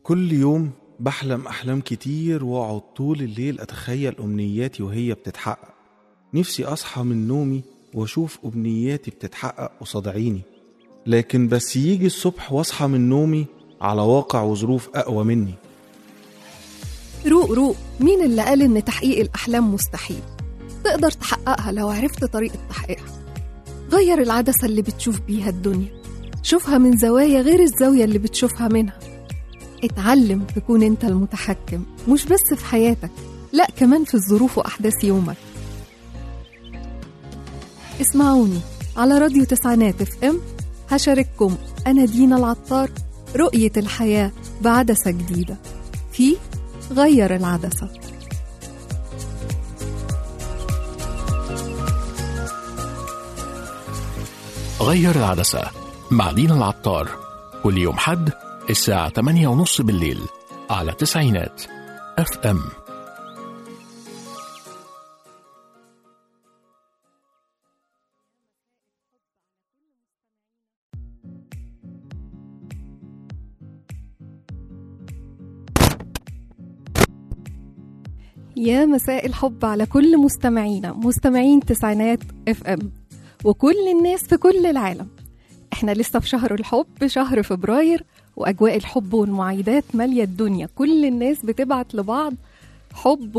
كل يوم بحلم أحلام كتير وأقعد طول الليل أتخيل أمنياتي وهي بتتحقق. نفسي أصحى من نومي وأشوف أمنياتي بتتحقق قصاد عيني، لكن بس يجي الصبح وأصحى من نومي على واقع وظروف أقوى مني. روق روق، مين اللي قال إن تحقيق الأحلام مستحيل؟ تقدر تحققها لو عرفت طريقة تحقيقها. غير العدسة اللي بتشوف بيها الدنيا، شوفها من زوايا غير الزاوية اللي بتشوفها منها. اتعلم تكون انت المتحكم، مش بس في حياتك، لا كمان في الظروف وأحداث يومك. اسمعوني على راديو تسعينات FM، هشارككم أنا دينا العطار رؤية الحياة بعدسة جديدة في غير العدسة. غير العدسة مع دينا العطار، كل يوم حد الساعة 8:30 بالليل على تسعينات FM. يا مساء الحب على كل مستمعينا، مستمعين تسعينات FM وكل الناس في كل العالم. احنا لسه في شهر الحب، شهر فبراير، وأجواء الحب والمعايدات مالية الدنيا. كل الناس بتبعت لبعض حب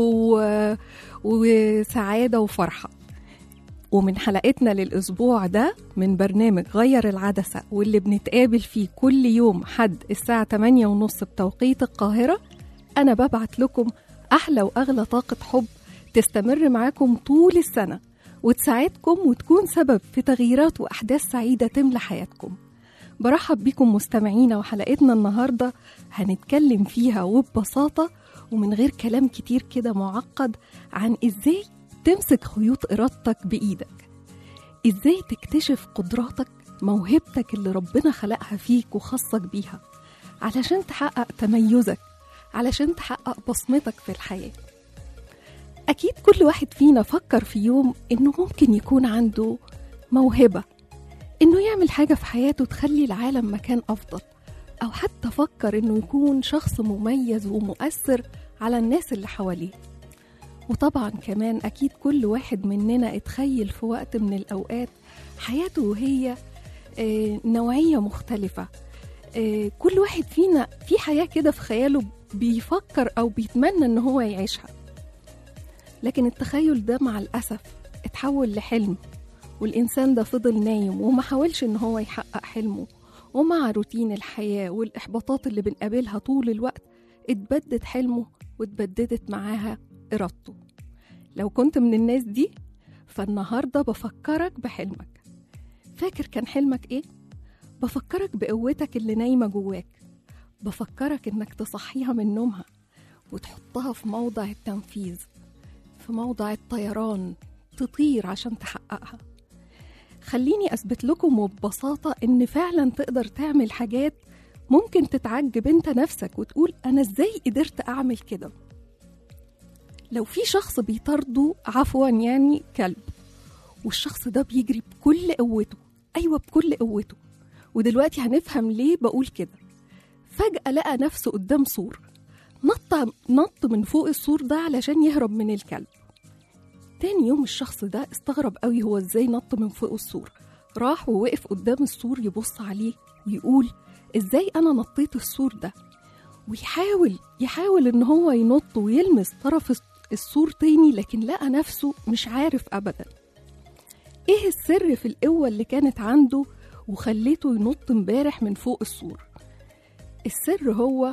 وسعادة وفرحة. ومن حلقتنا للأسبوع ده من برنامج غير العدسة، واللي بنتقابل فيه كل يوم حد الساعة 8:30 بتوقيت القاهرة، أنا ببعت لكم أحلى وأغلى طاقة حب تستمر معاكم طول السنة وتساعدكم وتكون سبب في تغييرات وأحداث سعيدة تملى حياتكم. برحب بكم مستمعينا، وحلقتنا النهاردة هنتكلم فيها وببساطة ومن غير كلام كتير كده معقد عن إزاي تمسك خيوط إرادتك بإيدك، إزاي تكتشف قدراتك، موهبتك اللي ربنا خلقها فيك وخصك بيها علشان تحقق تميزك، علشان تحقق بصمتك في الحياة. أكيد كل واحد فينا فكر في يوم إنه ممكن يكون عنده موهبة، إنه يعمل حاجة في حياته تخلي العالم مكان أفضل، أو حتى فكر إنه يكون شخص مميز ومؤثر على الناس اللي حواليه. وطبعا كمان أكيد كل واحد مننا اتخيل في وقت من الأوقات حياته وهي نوعية مختلفة. كل واحد فينا في حياة كده في خياله بيفكر أو بيتمنى إن هو يعيشها، لكن التخيل ده مع الأسف اتحول لحلم، والإنسان ده فضل نايم وما حاولش إن هو يحقق حلمه. ومع روتين الحياة والإحباطات اللي بنقابلها طول الوقت اتبدد حلمه واتبددت معاها إرادته. لو كنت من الناس دي فالنهاردة بفكرك بحلمك. فاكر كان حلمك إيه؟ بفكرك بقوتك اللي نايمة جواك، بفكرك إنك تصحيها من نومها وتحطها في موضع التنفيذ، في موضع الطيران، تطير عشان تحققها. خليني أثبت لكم وببساطة إن فعلا تقدر تعمل حاجات ممكن تتعجب انت نفسك وتقول أنا إزاي قدرت أعمل كده. لو في شخص بيطارده يعني كلب، والشخص ده بيجري بكل قوته، أيوة بكل قوته، ودلوقتي هنفهم ليه بقول كده. فجأة لقى نفسه قدام سور، نط من فوق السور ده علشان يهرب من الكلب. تاني يوم الشخص ده استغرب قوي هو ازاي نط من فوق السور، راح ووقف قدام السور يبص عليه ويقول ازاي انا نطيت السور ده، ويحاول ان هو ينط ويلمس طرف السور تاني، لكن لقى نفسه مش عارف ابدا ايه السر في القوة اللي كانت عنده وخليته ينط امبارح من فوق السور. السر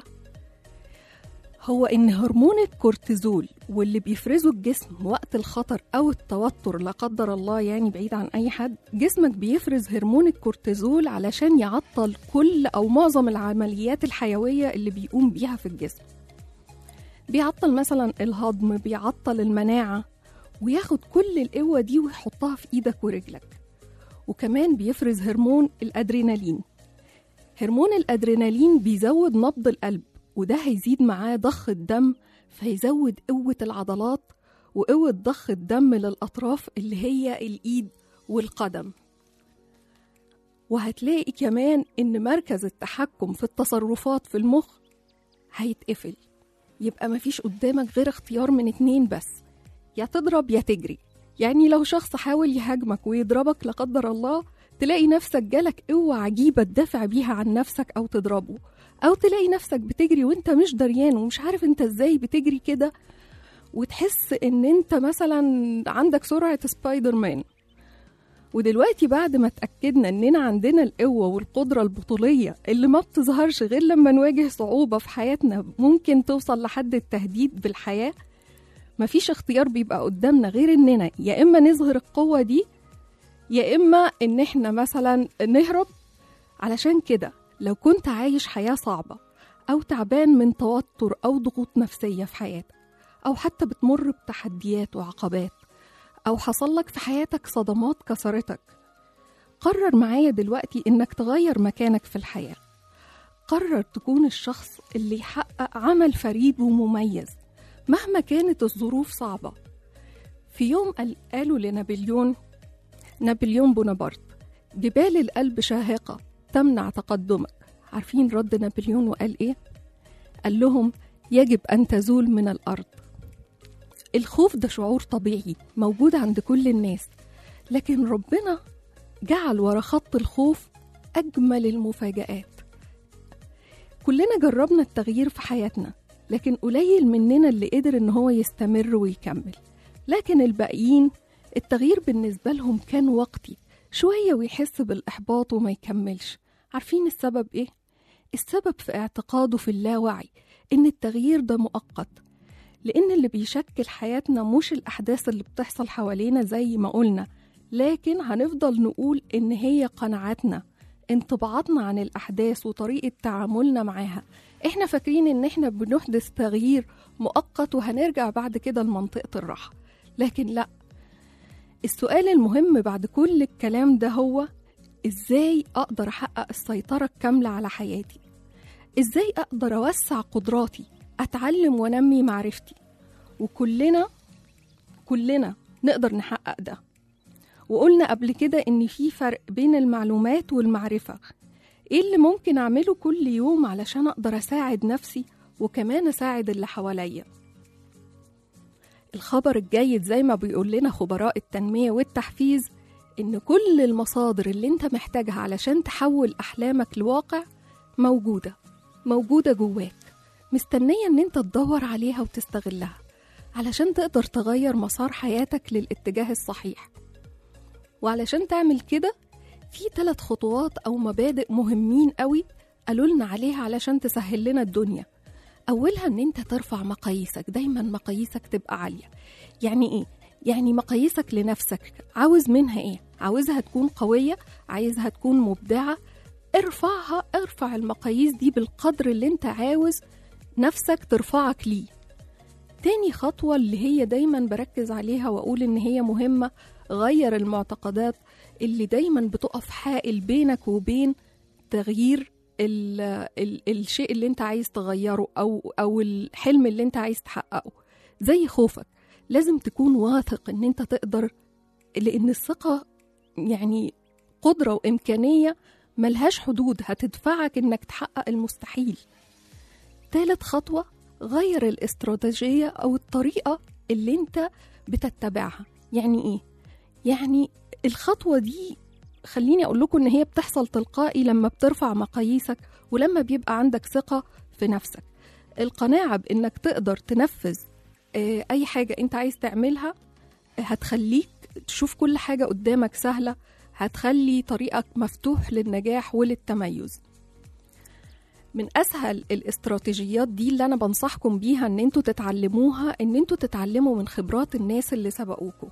هو إن هرمون الكورتيزول واللي بيفرزه الجسم وقت الخطر أو التوتر لا قدر الله، يعني بعيد عن أي حد، جسمك بيفرز هرمون الكورتيزول علشان يعطل كل أو معظم العمليات الحيوية اللي بيقوم بيها في الجسم. بيعطل مثلا الهضم، بيعطل المناعة، وياخد كل القوة دي ويحطها في إيدك ورجلك. وكمان بيفرز هرمون الأدرينالين. هرمون الأدرينالين بيزود نبض القلب، وده هيزيد معاه ضخ الدم، فيزود قوة العضلات وقوة ضخ الدم للأطراف اللي هي الإيد والقدم. وهتلاقي كمان إن مركز التحكم في التصرفات في المخ هيتقفل. يبقى مفيش قدامك غير اختيار من 2 بس، يا تضرب يا تجري. يعني لو شخص حاول يهاجمك ويضربك لا قدر الله، تلاقي نفسك جالك قوة عجيبة تدافع بيها عن نفسك أو تضربه، أو تلاقي نفسك بتجري وانت مش دريان ومش عارف انت ازاي بتجري كده، وتحس ان انت مثلا عندك سرعة سبايدر مان. ودلوقتي بعد ما اتأكدنا اننا عندنا القوة والقدرة البطولية اللي ما بتظهرش غير لما نواجه صعوبة في حياتنا ممكن توصل لحد التهديد بالحياة، مفيش اختيار بيبقى قدامنا غير اننا يا اما نظهر القوة دي يا اما ان احنا مثلا نهرب. علشان كده لو كنت عايش حياة صعبة او تعبان من توتر او ضغوط نفسية في حياتك، او حتى بتمر بتحديات وعقبات، أو حصل لك في حياتك صدمات كسرتك، قرر معايا دلوقتي إنك تغير مكانك في الحياة. قرر تكون الشخص اللي يحقق عمل فريد ومميز مهما كانت الظروف صعبة. في يوم قالوا نابليون بونابرت: جبال القلب شاهقة تمنع تقدمك. عارفين رد نابليون وقال إيه؟ قال لهم: يجب أن تزول من الأرض. الخوف ده شعور طبيعي موجود عند كل الناس، لكن ربنا جعل ورا خط الخوف أجمل المفاجآت. كلنا جربنا التغيير في حياتنا، لكن قليل مننا اللي قدر إن هو يستمر ويكمل. لكن الباقيين التغيير بالنسبة لهم كان وقتي، شوية ويحس بالإحباط وما يكملش. عارفين السبب إيه؟ السبب في اعتقاده في اللاوعي إن التغيير ده مؤقت، لأن اللي بيشكل حياتنا مش الأحداث اللي بتحصل حوالينا زي ما قلنا، لكن هنفضل نقول إن هي قناعاتنا، انطباعاتنا عن الأحداث وطريقة تعاملنا معاها. إحنا فاكرين إن إحنا بنحدث تغيير مؤقت وهنرجع بعد كده لمنطقة الراحة، لكن لأ. السؤال المهم بعد كل الكلام ده هو: إزاي أقدر أحقق السيطرة الكاملة على حياتي؟ إزاي أقدر أوسع قدراتي، أتعلم ونمي معرفتي؟ وكلنا نقدر نحقق ده. وقلنا قبل كده إن في فرق بين المعلومات والمعرفة. إيه اللي ممكن أعمله كل يوم علشان أقدر أساعد نفسي وكمان أساعد اللي حواليا؟ الخبر الجيد زي ما بيقول لنا خبراء التنمية والتحفيز إن كل المصادر اللي انت محتاجها علشان تحول أحلامك لواقع موجودة جواك، مستنية ان انت تدور عليها وتستغلها علشان تقدر تغير مسار حياتك للاتجاه الصحيح. وعلشان تعمل كده في 3 خطوات أو مبادئ مهمين قوي قالوا لنا عليها علشان تسهل لنا الدنيا. أولها ان انت ترفع مقاييسك، دايما مقاييسك تبقى عالية. يعني ايه؟ يعني مقاييسك لنفسك عاوز منها ايه؟ عاوزها تكون قوية، عايزها تكون مبدعة، ارفع المقاييس دي بالقدر اللي انت عاوز نفسك ترفعك ليه. تاني خطوة اللي هي دايما بركز عليها وأقول إن هي مهمة: غير المعتقدات اللي دايما بتقف حائل بينك وبين تغيير الشيء اللي انت عايز تغيره أو الحلم اللي انت عايز تحققه. زي خوفك، لازم تكون واثق إن انت تقدر، لأن الثقة يعني قدرة وإمكانية ملهاش حدود، هتدفعك إنك تحقق المستحيل. 3 خطوة: غير الاستراتيجية أو الطريقة اللي انت بتتبعها. يعني ايه؟ يعني الخطوة دي خليني أقول لكم إن هي بتحصل تلقائي لما بترفع مقاييسك ولما بيبقى عندك ثقة في نفسك. القناعة بإنك تقدر تنفذ أي حاجة انت عايز تعملها هتخليك تشوف كل حاجة قدامك سهلة، هتخلي طريقك مفتوح للنجاح وللتميز. من أسهل الاستراتيجيات دي اللي أنا بنصحكم بيها إن انتوا تتعلموها، إن انتوا تتعلموا من خبرات الناس اللي سبقوكوا.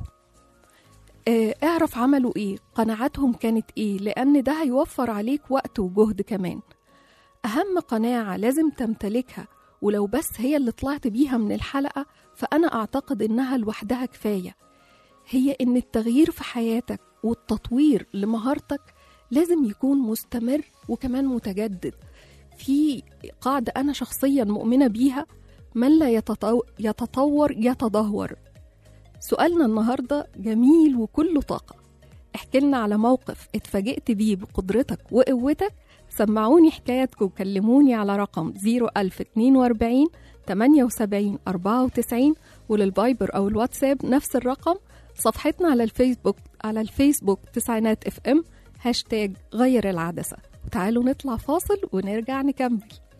اعرف عملوا ايه، قناعاتهم كانت ايه، لأن ده هيوفر عليك وقت وجهد كمان. أهم قناعة لازم تمتلكها، ولو بس هي اللي طلعت بيها من الحلقة فأنا أعتقد إنها لوحدها كفاية، هي إن التغيير في حياتك والتطوير لمهارتك لازم يكون مستمر وكمان متجدد. في قاعدة أنا شخصيا مؤمنة بيها: من لا يتطور يتدهور. سؤالنا النهاردة جميل وكله طاقة. احكي لنا على موقف اتفاجئت بيه بقدرتك وقوتك، سمعوني حكاياتكم وكلموني على رقم 01042 78 94، وللفايبر أو الواتساب نفس الرقم. صفحتنا على الفيسبوك تسعينات اف ام هاشتاج غير العدسة. وتعالوا نطلع فاصل ونرجع نكمل.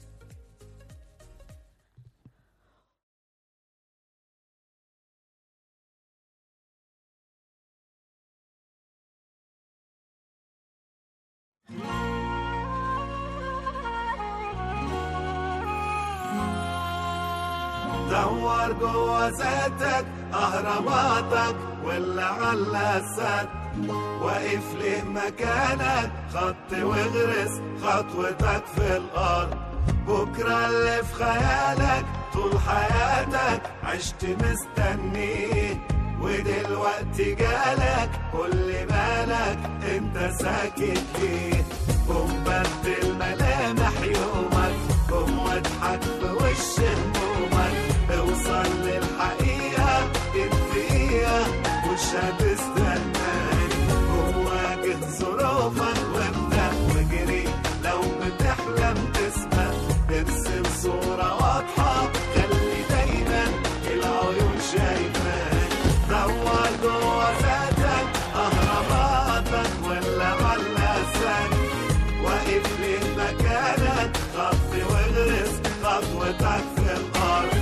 دور جوا ذاتك أهراماتك واللي على السد، واقف ليه مكانك خط واغرس خطوتك في الأرض. بكرة اللي في خيالك طول حياتك عشت مستنيه، ودلوقتي جالك كل بالك انت ساكت ليه. قوم بدل ملامح يومك، قوم واضحك في وش همومك، اوصل للحقيقة الدقيقة مش هتستناك. قوم واجه ظروفك وابدأ واجري، لو بتحلم تسبق ارسم صورة واضحة، خلي دايما العيون شايفاك. دور جوا ذاتك أهراماتك ولا علاسك، واقف ليه مكانك خط واغرس خطوتك في الأرض.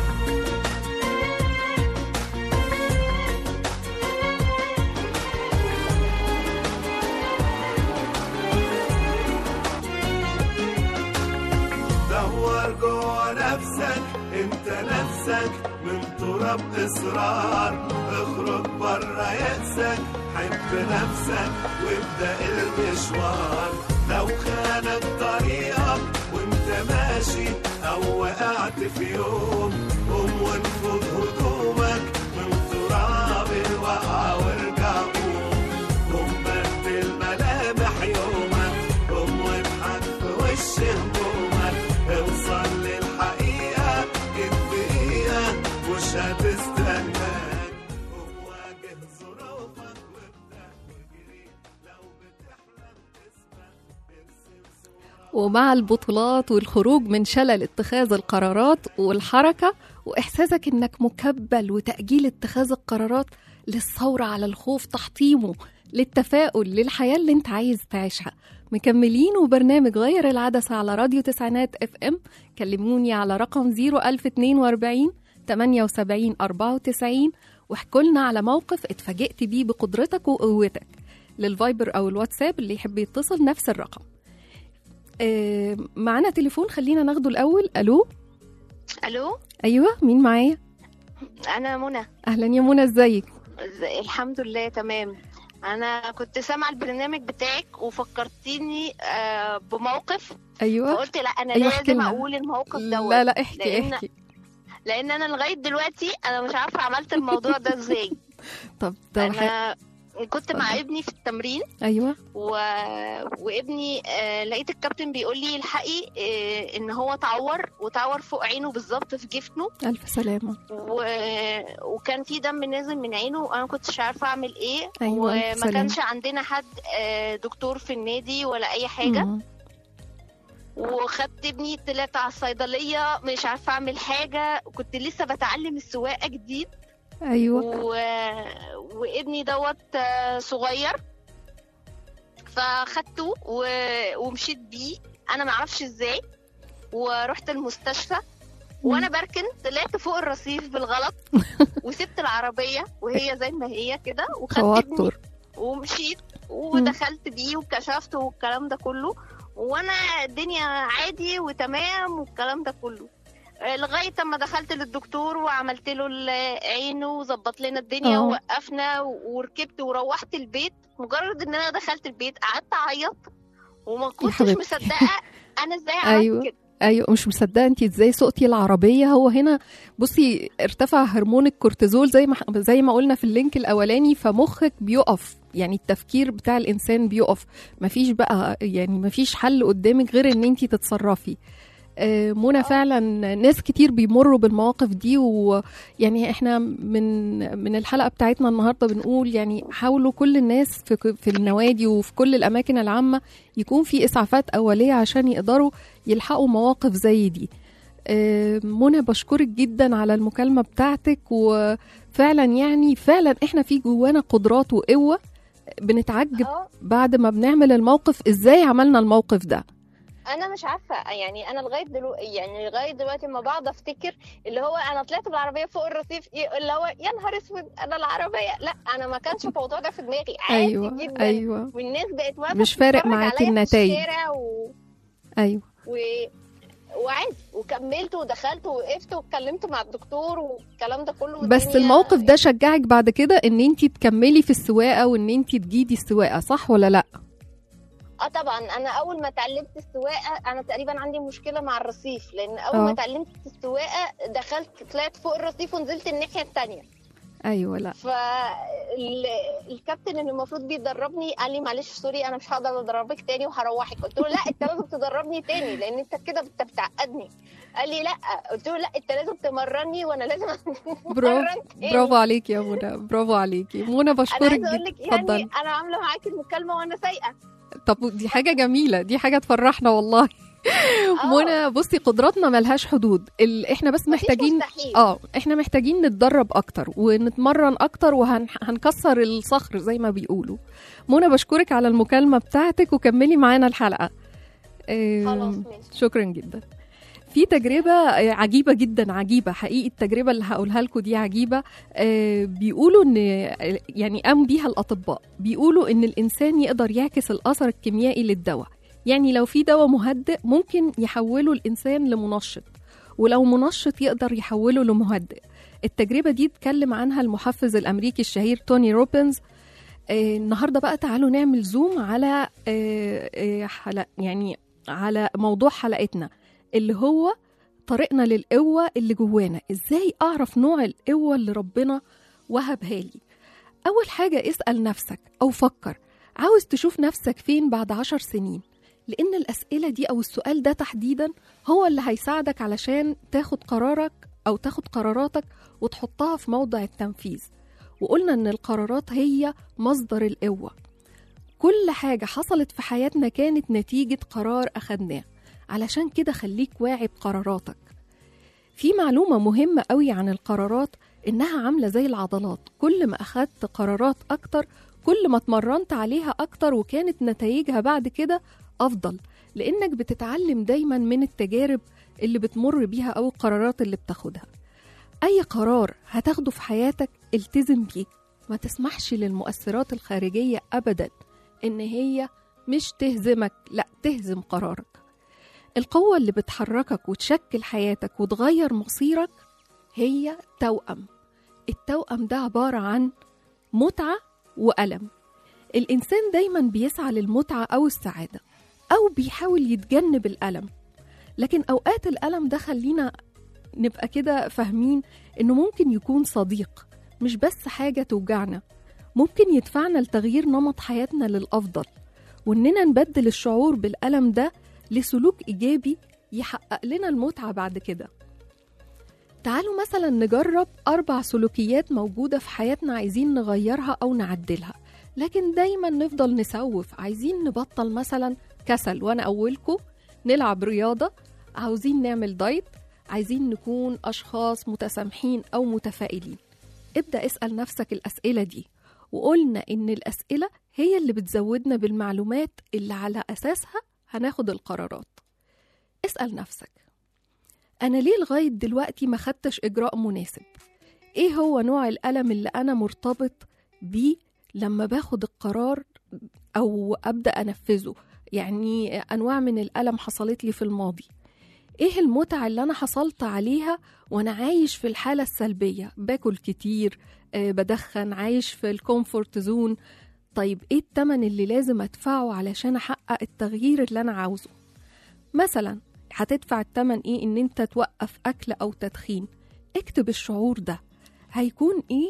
دور جوا نفسك انت نفسك من تراب اصرار، اخرج برا يأسك حب نفسك وابدأ المشوار. لو خانك طريقك وانت ماشي او وقعت في يوم، قوم وانفض هدومك من تراب الوقعة وارجع قوم. قوم بدل ملامح يومك، قوم واضحك في وش همومك، اوصل للحقيقة الدقيقة مش هتستناك. قوم واجه ظروفك وابدأ واجري، لو بتحلم تسبق ارسم صورة. ومع البطولات والخروج من شلل اتخاذ القرارات والحركة وإحساسك إنك مكبل، وتأجيل اتخاذ القرارات للثورة على الخوف تحطيمه للتفاؤل للحياة اللي انت عايز تعيشها. مكملين وبرنامج غير العدسة على راديو تسعينات اف ام. كلموني على رقم 01042 78 94 واحكوا لنا على موقف اتفاجئت بيه بقدرتك وقوتك. للفايبر أو الواتساب اللي يحب يتصل نفس الرقم. معنا تليفون، خلينا ناخده الأول. ألو. الو، أيوة، مين معايا؟ انا منى. أهلا يا منى، ازيك؟ الحمد لله تمام. انا كنت سامعه البرنامج بتاعك وفكرتيني بموقف. أيوة. فقلت لا انا أيوة، احكي لازم لنا. اقول الموقف دوت. لا احكي. لان انا لغايه دلوقتي انا مش عارفه عملت الموضوع ده ازاي. طب انا كنت مع ابني في التمرين. أيوة. وابني لقيت الكابتن بيقول لي الحقي ان هو تعور فوق عينه بالظبط في جفنه. ألف سلامة. وكان في دم نازل من عينه وانا ما كنتش عارفه اعمل ايه. أيوة، وما كانش عندنا حد دكتور في النادي ولا اي حاجه. وخدت ابني طلعت على الصيدليه مش عارفه اعمل حاجه، وكنت لسه بتعلم السواقه جديد. أيوة. وابني دوت صغير، فخدته ومشيت بيه انا ما اعرفش ازاي، ورحت المستشفى. وانا بركن طلعت فوق الرصيف بالغلط وسبت العربيه وهي زي ما هي كده، وخدت ابني ومشيت ودخلت بيه وكشفت والكلام ده كله، وانا الدنيا عادي وتمام والكلام ده كله، لغايه اما دخلت للدكتور وعملت له عينه وظبط لنا الدنيا ووقفنا وركبت وروحت البيت. مجرد ان انا دخلت البيت قعدت اعيط وما كنتش مصدقه انا ازاي عملت كده. ايوه، مش مصدقه انت ازاي سوقتي العربيه. هو هنا بصي ارتفع هرمون الكورتيزول زي ما قلنا في اللينك الاولاني، فمخك بيقف، يعني التفكير بتاع الانسان بيقف، مفيش بقى يعني مفيش حل قدامك غير ان انت تتصرفي. منى فعلا ناس كتير بيمروا بالمواقف دي، ويعني احنا من الحلقة بتاعتنا النهاردة بنقول يعني حاولوا كل الناس في النوادي وفي كل الأماكن العامة يكون في إسعافات أولية عشان يقدروا يلحقوا مواقف زي دي. منى بشكرك جدا على المكالمة بتاعتك، وفعلا يعني فعلا احنا في جوانا قدرات وقوة بنتعجب بعد ما بنعمل الموقف ازاي عملنا الموقف ده. انا مش عارفه يعني، انا لغايه دلوقتي ما بقعد افتكر اللي هو انا طلعت بالعربيه فوق الرصيف، اللي هو يا نهار اسود انا العربيه، لا انا ما كانش الموضوع ده في دماغي عادي أيوة جدا. أيوة. والناس بقت واقفه مش فارق معاكي النتائج. ايوه وعادي، وكملت ودخلت ووقفت واتكلمت مع الدكتور والكلام ده كله. بس الموقف ده شجعك بعد كده ان انتي تكملي في السواقه وان انتي تجيدي السواقه، صح ولا لا؟ طبعا انا اول ما اتعلمت السواقه، انا تقريبا عندي مشكله مع الرصيف، لان اول ما اتعلمت السواقه طلعت فوق الرصيف ونزلت الناحيه الثانيه. ايوه. لا فالكابتن اللي المفروض بيدربني قال لي معلش سوري انا مش هقدر ادربك تاني وهروحك. قلت له لا انت لازم تدربني تاني لان انت كده بتعقدني. قال لي لا. قلت له لا انت لازم تمرني وانا لازم برافو عليكي يا منى، برافو عليكي منى، بشكرك جدا. انا عايزه اقول لك يعني انا عامله معاكي المكالمه وانا سايقه. طب دي حاجه جميله، دي حاجه تفرحنا والله. منى بصي قدراتنا ملهاش حدود، احنا بس محتاجين احنا محتاجين نتدرب اكتر ونتمرن اكتر وهنكسر الصخر زي ما بيقولوا. منى بشكرك على المكالمه بتاعتك وكملي معانا الحلقه. خلاص ماشي. شكرا جدا. في تجربة عجيبة جدا، عجيبة حقيقي، التجربة اللي هقولها لكم دي عجيبة. بيقولوا ان يعني قام بيها الأطباء، بيقولوا ان الإنسان يقدر يعكس الأثر الكيميائي للدواء. يعني لو في دواء مهدئ ممكن يحوله الإنسان لمنشط، ولو منشط يقدر يحوله لمهدئ. التجربة دي اتكلم عنها المحفز الأمريكي الشهير توني روبنز. النهاردة بقى تعالوا نعمل زوم على يعني على موضوع حلقتنا اللي هو طريقنا للقوة اللي جوانا. ازاي اعرف نوع القوة اللي ربنا وهبها لي؟ اول حاجة اسأل نفسك او فكر، عاوز تشوف نفسك فين بعد 10 سنين؟ لان الاسئلة دي او السؤال ده تحديدا هو اللي هيساعدك علشان تاخد قرارك او تاخد قراراتك وتحطها في موضع التنفيذ. وقلنا ان القرارات هي مصدر القوة. كل حاجة حصلت في حياتنا كانت نتيجة قرار اخدناه، علشان كده خليك واعي بقراراتك. في معلومة مهمة قوي عن القرارات، إنها عاملة زي العضلات، كل ما أخدت قرارات أكتر كل ما اتمرنت عليها أكتر وكانت نتائجها بعد كده أفضل، لأنك بتتعلم دايما من التجارب اللي بتمر بيها أو القرارات اللي بتاخدها. أي قرار هتاخده في حياتك التزم بيه، ما تسمحش للمؤثرات الخارجية أبدا إن هي مش تهزمك، لا تهزم قرارك. القوة اللي بتحركك وتشكل حياتك وتغير مصيرك هي توأم. التوأم ده عبارة عن متعة وألم. الإنسان دايما بيسعى للمتعة أو السعادة، أو بيحاول يتجنب الألم. لكن أوقات الألم ده خلينا نبقى كده فاهمين إنه ممكن يكون صديق، مش بس حاجة توجعنا، ممكن يدفعنا لتغيير نمط حياتنا للأفضل، وإننا نبدل الشعور بالألم ده لسلوك إيجابي يحقق لنا المتعة بعد كده. تعالوا مثلا نجرب 4 سلوكيات موجودة في حياتنا عايزين نغيرها أو نعدلها، لكن دايما نفضل نسوف. عايزين نبطل مثلا كسل، وأنا أولكم نلعب رياضة، عاوزين نعمل دايت، عايزين نكون أشخاص متسامحين أو متفائلين. ابدأ اسأل نفسك الأسئلة دي، وقلنا إن الأسئلة هي اللي بتزودنا بالمعلومات اللي على أساسها هناخد القرارات. اسأل نفسك، أنا ليه لغاية دلوقتي ما خدتش إجراء مناسب؟ إيه هو نوع الألم اللي أنا مرتبط بيه لما باخد القرار أو أبدأ أنفذه؟ يعني أنواع من الألم حصلت لي في الماضي. إيه المتعة اللي أنا حصلت عليها وأنا عايش في الحالة السلبية؟ باكل كتير، بدخن، عايش في الكومفورت زون. طيب إيه التمن اللي لازم أدفعه علشان أحقق التغيير اللي أنا عاوزه؟ مثلا هتدفع التمن إيه؟ إن أنت توقف أكل أو تدخين. اكتب الشعور ده هيكون إيه،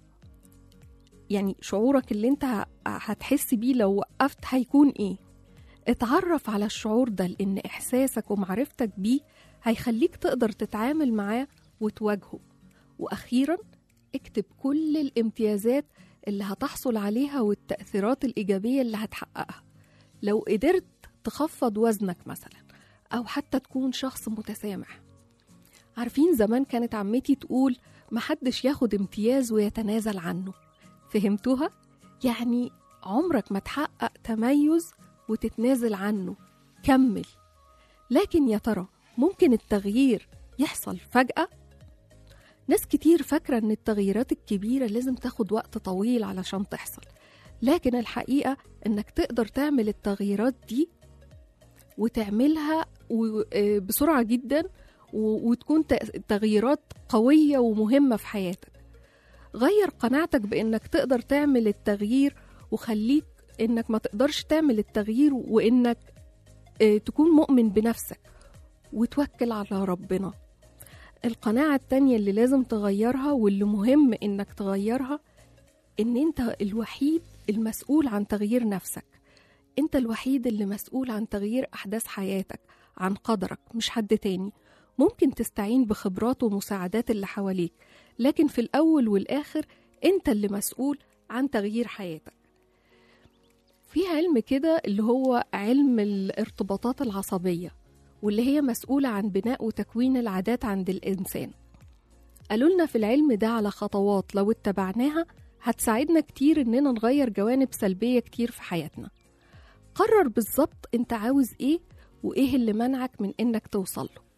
يعني شعورك اللي أنت هتحس بيه لو وقفت هيكون إيه. اتعرف على الشعور ده، لأن إحساسك ومعرفتك بيه هيخليك تقدر تتعامل معاه وتواجهه. وأخيرا اكتب كل الامتيازات اللي هتحصل عليها والتأثيرات الإيجابية اللي هتحققها. لو قدرت تخفض وزنك مثلا، أو حتى تكون شخص متسامح. عارفين زمان كانت عمتي تقول محدش ياخد امتياز ويتنازل عنه. فهمتوها؟ يعني عمرك ما تحقق تميز وتتنازل عنه، كمل. لكن يا ترى ممكن التغيير يحصل فجأة؟ ناس كتير فاكرة ان التغييرات الكبيرة لازم تاخد وقت طويل علشان تحصل، لكن الحقيقة انك تقدر تعمل التغييرات دي وتعملها بسرعة جدا، وتكون تغييرات قوية ومهمة في حياتك. غير قناعتك بانك تقدر تعمل التغيير، وخليك انك ما تقدرش تعمل التغيير، وانك تكون مؤمن بنفسك وتوكل على ربنا. القناعة التانية اللي لازم تغيرها واللي مهم انك تغيرها، ان انت الوحيد المسؤول عن تغيير نفسك. انت الوحيد اللي مسؤول عن تغيير احداث حياتك، عن قدرك، مش حد تاني. ممكن تستعين بخبرات ومساعدات اللي حواليك، لكن في الاول والاخر انت اللي مسؤول عن تغيير حياتك. في علم كده اللي هو علم الارتباطات العصبية، واللي هي مسؤولة عن بناء وتكوين العادات عند الإنسان. قالوا لنا في العلم ده على خطوات لو اتبعناها هتساعدنا كتير إننا نغير جوانب سلبية كتير في حياتنا. قرر بالظبط انت عاوز ايه وايه اللي منعك من انك توصل له.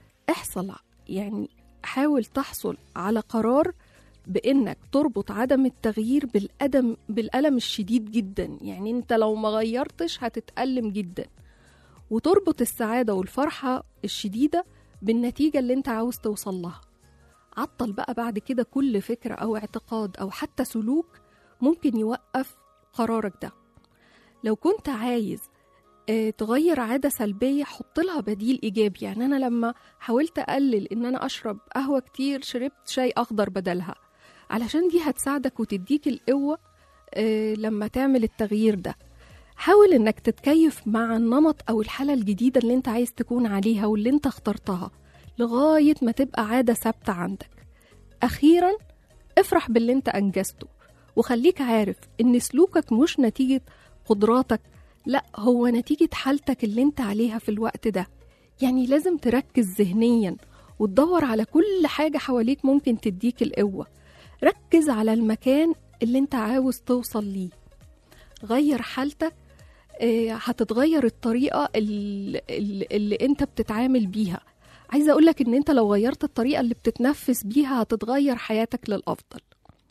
حاول تحصل على قرار بانك تربط عدم التغيير بالألم الشديد جدا. يعني انت لو ما غيرتش هتتألم جدا، وتربط السعادة والفرحة الشديدة بالنتيجة اللي انت عاوز توصل لها. عطل بقى بعد كده كل فكرة أو اعتقاد أو حتى سلوك ممكن يوقف قرارك ده. لو كنت عايز تغير عادة سلبية، حط لها بديل إيجابي. يعني أنا لما حاولت أقلل إن أنا أشرب قهوة كتير، شربت شاي أخضر بدلها، علشان دي هتساعدك وتديك القوة لما تعمل التغيير ده. حاول إنك تتكيف مع النمط أو الحالة الجديدة اللي أنت عايز تكون عليها واللي أنت اخترتها لغاية ما تبقى عادة ثابتة عندك. أخيراً افرح باللي أنت أنجزته، وخليك عارف إن سلوكك مش نتيجة قدراتك، لا، هو نتيجة حالتك اللي أنت عليها في الوقت ده. يعني لازم تركز ذهنياً وتدور على كل حاجة حواليك ممكن تديك القوة. ركز على المكان اللي أنت عاوز توصل ليه. غير حالتك، هتتغير الطريقة اللي أنت بتتعامل بيها. عايزة أقولك إن أنت لو غيرت الطريقة اللي بتتنفس بيها هتتغير حياتك للأفضل.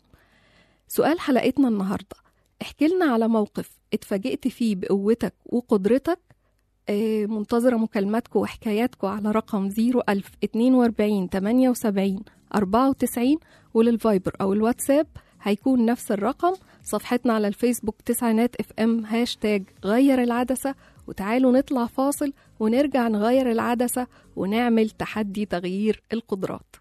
سؤال حلقتنا النهاردة: احكي لنا على موقف اتفاجئت فيه بقوتك وقدرتك. منتظرة مكالماتكم وحكاياتكم على رقم 01042 78 94، وللفايبر أو الواتساب هيكون نفس الرقم. صفحتنا على الفيسبوك تسعينات FM #غير العدسة. وتعالوا نطلع فاصل ونرجع نغير العدسة ونعمل تحدي تغيير القدرات.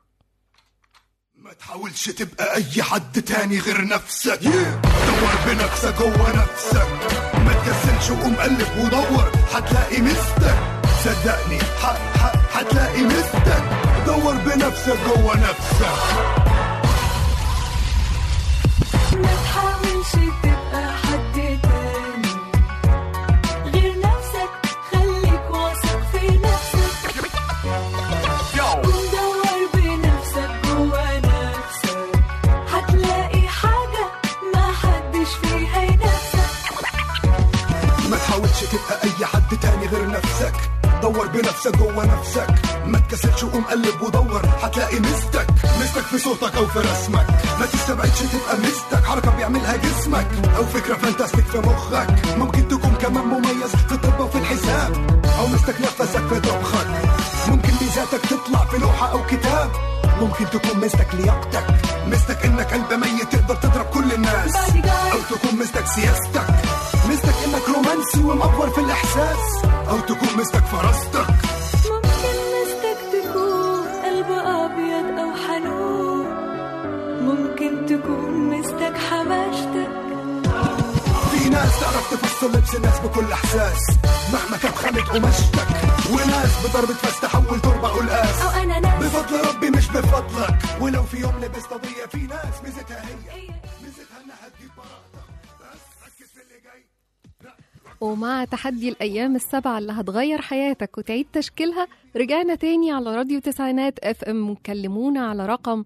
ما تحاولش تبقى اي حد تاني غير نفسك. دور بنفسك جوه نفسك، ما تكسلش وقوم قلب ودور، هتلاقي مستك. صدقني هتلاقي مستك. دور بنفسك جوه نفسك. ما تحاولش تبقى حد تاني غير نفسك، خليك واثق في نفسك. ودور بنفسك جوا نفسك، هتلاقي حاجة ما حدش فيها ينافسك. ما تحاولش تبقى اي حد تاني غير نفسك. دور بنفسك جوه نفسك، ما تكسلش وقوم قلب ودور، هتلاقي مستك في صوتك او في رسمك. ما تستبعدش تبقى مستك حركة بيعملها جسمك، او فكرة فانتاستيك في مخك. ممكن تكون كمان مميز في الطب وفي الحساب، او مستك نفسك في طبخك. ممكن ميزاتك تطلع في لوحة او كتاب. ممكن تكون مستك لياقتك، مستك انك قلب ميت تقدر تضرب كل الناس. او تكون مستك سياستك، مستك انك رومانسي ومأفور في الاحساس. او تكون مستك فراستك. ممكن مستك تكون قلب ابيض او حنون، ممكن تكون مستك حماشتك. في ناس تعرف تفصل لبس الناس بكل احساس مهما كان خامة قماشتك، وناس بضربة فاس تحول تربة قلقاس، أو أنا ناس بفضل ربي مش بفضلك. ولو في يوم لبست قضية في ناس ميزتها هي ميزتها انها تجيب براءتك، بس ركز في اللي جاي. ومع تحدي الأيام السبعة اللي هتغير حياتك وتعيد تشكيلها، رجعنا تاني على راديو تسعينات FM. كلمونا على رقم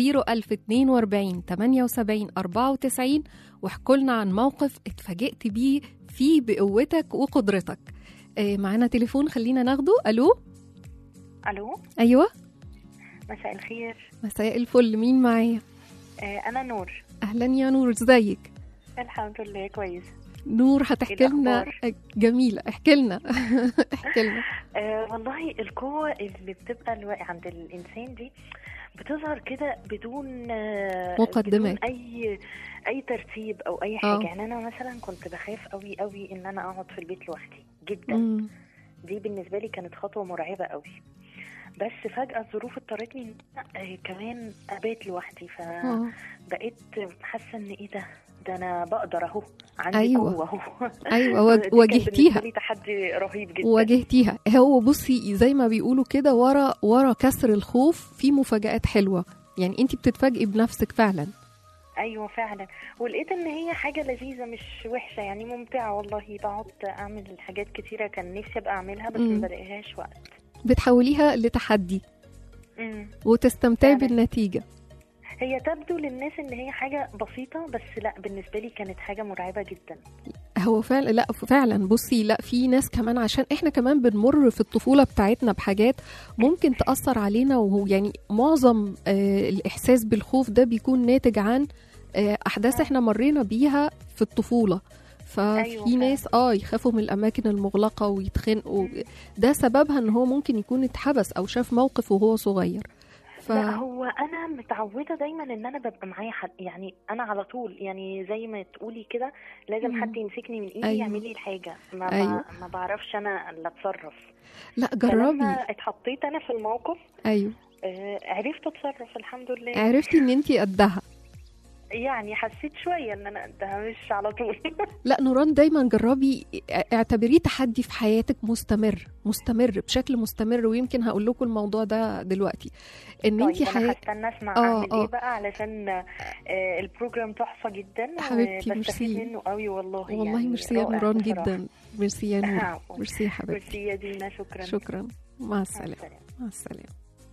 01042 78 94 واحكولنا عن موقف اتفاجئت بيه فيه بقوتك وقدرتك. معانا تليفون، خلينا ناخده. ألو. الو، أيوة، مساء الخير. مساء الفل، مين معايا؟ انا نور. أهلا يا نور، ازيك؟ الحمد لله كويس. نور هتحكي لنا. جميلة، احكي لنا. احكي لنا. والله القوة اللي بتبقى عند الإنسان دي بتظهر كده بدون مقدمات، بدون أي ترتيب أو أي حاجة. يعني أنا مثلا كنت بخاف قوي قوي إن أنا أقعد في البيت لوحدي جدا. دي بالنسبة لي كانت خطوة مرعبة قوي، بس فجأة الظروف اضطرتني كمان أبات لوحدي، فبقيت حاسة إن إيه ده أنا بقدر أهو، عندي أيوة. قوة أهو. أيوة، واجهتيها. دي تحدي رهيب جدا. واجهتيها. هو بصي زي ما بيقولوا كده، ورا كسر الخوف في مفاجآت حلوة. يعني أنت بتتفاجئي بنفسك فعلا. ايوه فعلا، ولقيت ان هي حاجه لذيذه مش وحشه، يعني ممتعه والله. بقعد اعمل حاجات كتيره كان نفسي ابقى اعملها بس ما بلاقيهاش وقت. بتحوليها لتحدي وتستمتعي بالنتيجه. هي تبدو للناس ان هي حاجه بسيطه، بس لا، بالنسبه لي كانت حاجه مرعبه جدا. هو فعلا، لا فعلا، بصي، لا في ناس كمان عشان احنا كمان بنمر في الطفوله بتاعتنا بحاجات ممكن تاثر علينا، وهو يعني معظم الاحساس بالخوف ده بيكون ناتج عن احداث احنا مرينا بيها في الطفوله. ففي ناس يخافوا من الاماكن المغلقه ويتخنقوا. ده سببها ان هو ممكن يكون اتحبس او شاف موقف وهو صغير. لا، هو انا متعوده دايما ان انا ببقى معايا حد، يعني انا على طول، يعني زي ما تقولي كده لازم حد يمسكني من ايدي يعمل لي الحاجه. ما بعرفش انا اللي اتصرف. لا جربي. لما اتحطيت انا في الموقف عرفت اتصرف الحمد لله. عرفتي ان انتي قدها. يعني حسيت شوية ان انا قدها، مش على طول. لا نوران، دايما جربي، اعتبريه تحدي في حياتك مستمر بشكل مستمر. ويمكن هقول لكم الموضوع ده دلوقتي ان انتي انا هستنى اسمع اعمل ايه بقى، علشان البروجرام تحفة جدا حبيبتي. بستفيد منه قوي والله. والله يعني ميرسي يا نوران جدا. ميرسي يا نور. ميرسي يا حبيبتي. ميرسي يا دينا. شكرا. مع السلامة. مع السلامة.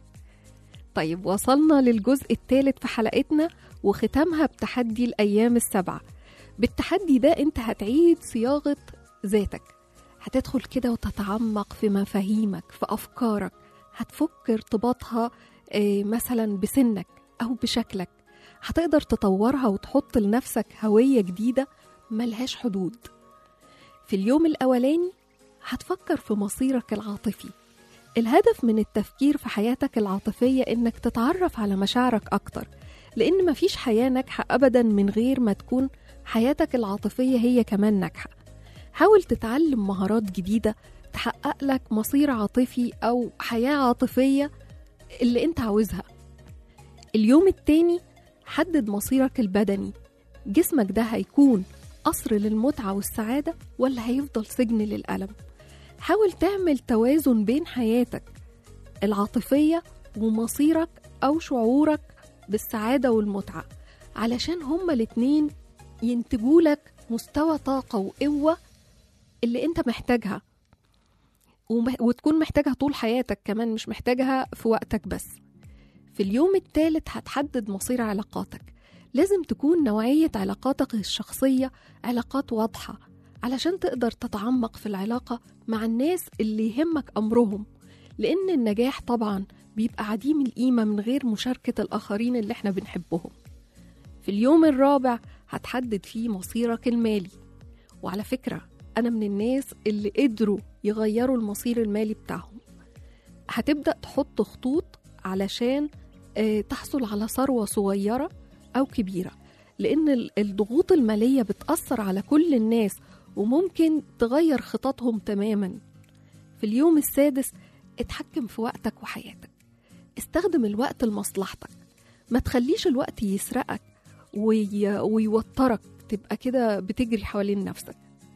طيب، وصلنا للجزء الثالث في حلقتنا وختامها بتحدي الأيام السبعة. بالتحدي ده أنت هتعيد صياغة ذاتك، هتدخل كده وتتعمق في مفاهيمك، في أفكارك، هتفك ارتباطها مثلا بسنك أو بشكلك. هتقدر تطورها وتحط لنفسك هوية جديدة ملهاش حدود. في اليوم الأولاني هتفكر في مصيرك العاطفي. الهدف من التفكير في حياتك العاطفية إنك تتعرف على مشاعرك أكتر، لأن مفيش حياة ناجحة أبدا من غير ما تكون حياتك العاطفية هي كمان ناجحة. حاول تتعلم مهارات جديدة تحقق لك مصير عاطفي أو حياة عاطفية اللي أنت عاوزها. اليوم التاني حدد مصيرك البدني. جسمك ده هيكون قصر للمتعة والسعادة ولا هيفضل سجن للألم؟ حاول تعمل توازن بين حياتك العاطفية ومصيرك أو شعورك بالسعادة والمتعة، علشان هما الاتنين ينتجوا لك مستوى طاقة وقوة اللي انت محتاجها، وتكون محتاجها طول حياتك كمان، مش محتاجها في وقتك بس. في اليوم الثالث هتحدد مصير علاقاتك. لازم تكون نوعية علاقاتك الشخصية علاقات واضحة، علشان تقدر تتعمق في العلاقة مع الناس اللي يهمك أمرهم، لأن النجاح طبعا بيبقى عديم القيمة من غير مشاركة الآخرين اللي احنا بنحبهم. في اليوم الرابع هتحدد فيه مصيرك المالي. وعلى فكرة أنا من الناس اللي قدروا يغيروا المصير المالي بتاعهم. هتبدأ تحط خطوط علشان تحصل على ثروة صغيرة أو كبيرة، لأن الضغوط المالية بتأثر على كل الناس وممكن تغير خططهم تماما. في اليوم السادس اتحكم في وقتك وحياتك. استخدم الوقت لمصلحتك، ما تخليش الوقت يسرقك ويوترك تبقى كده بتجري حوالين نفسك.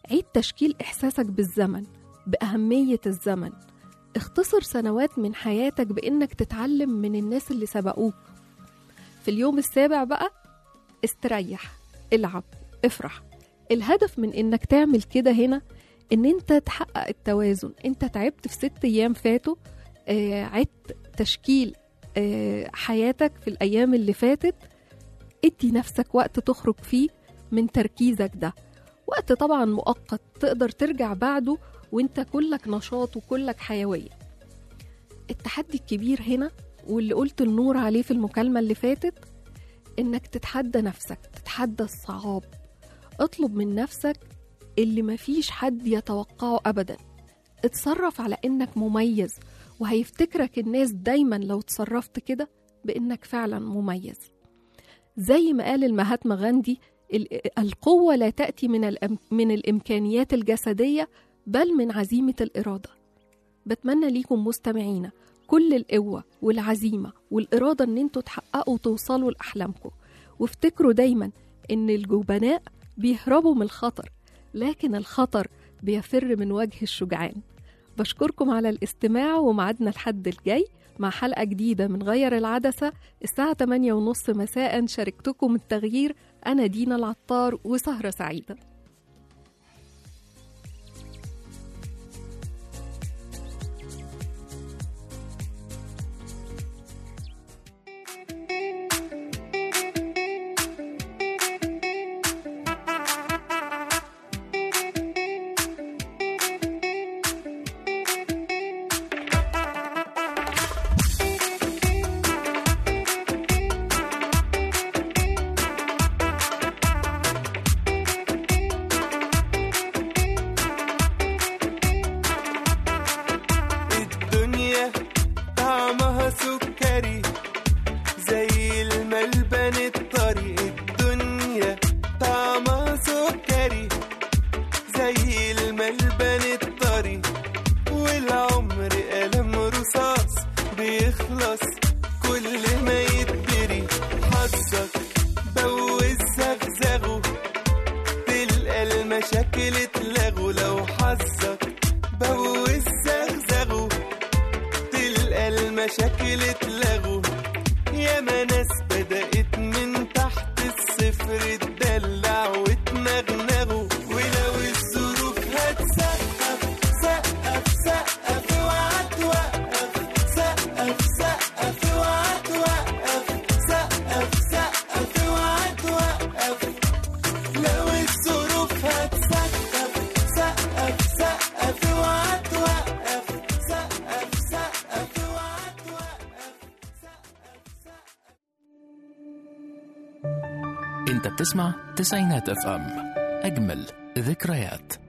عيد تشكيل إحساسك بالزمن، بأهمية الزمن. اختصر سنوات من حياتك بإنك تتعلم من الناس اللي سبقوك. في اليوم السابع بقى استريح، العب، افرح. الهدف من إنك تعمل كده هنا إن أنت تحقق التوازن. أنت تعبت في 6 أيام فاتوا، عدت تشكيل حياتك في الأيام اللي فاتت. ادي نفسك وقت تخرج فيه من تركيزك ده، وقت طبعا مؤقت تقدر ترجع بعده وانت كلك نشاط وكلك حيوية. التحدي الكبير هنا واللي قلت النور عليه في المكالمة اللي فاتت، انك تتحدى نفسك، تتحدى الصعاب. اطلب من نفسك اللي مفيش حد يتوقعه أبدا. اتصرف على انك مميز، وهيفتكرك الناس دايما لو تصرفت كده بانك فعلا مميز. زي ما قال المهاتما غاندي، القوة لا تأتي من الإمكانيات الجسدية بل من عزيمة الإرادة. بتمنى ليكم مستمعينا كل القوة والعزيمة والإرادة إن انتوا تحققوا وتوصلوا لأحلامكم. وافتكروا دايما إن الجبناء بيهربوا من الخطر، لكن الخطر بيفر من وجه الشجعان. بشكركم على الاستماع، ومعدنا الحد الجاي مع حلقة جديدة من غير العدسة الساعة 8:30 مساء. شاركتكم التغيير أنا دينا العطار، وسهرة سعيدة. مشاكل اتلغوا لو حظك بوز زغزغوا، تلقى المشاكل اتلغوا. ياما ناس بدأت من تحت الصفر تدلع وتنغنغوا، ولو الظروف هتسقف سقف سقف اوعى توقف، سقف سقف اوعى توقف، سقف سقف اوعى توقف. لو الظروف هتسقف سقف سقف اوعى توقف، سقف سقف اوعى توقف، سقف سقف. انت بتسمع تسعينات اف ام، اجمل ذكريات.